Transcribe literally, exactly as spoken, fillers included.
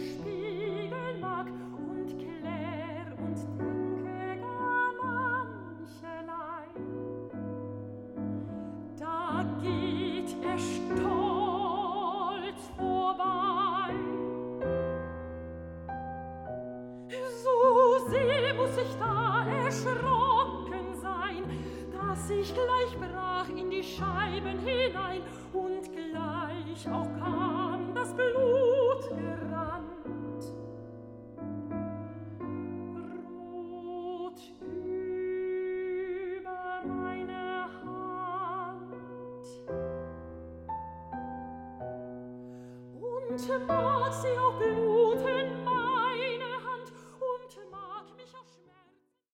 spiegeln mag und klär und denke gar mancherlei. Da geht er stolz vorbei. So sehr muß ich da erschrocken sein, dass ich gleich brach in die Scheiben hinein und gleich auch kam das Blut gerannt. Rot über meine Hand. Und mag sie auch bluten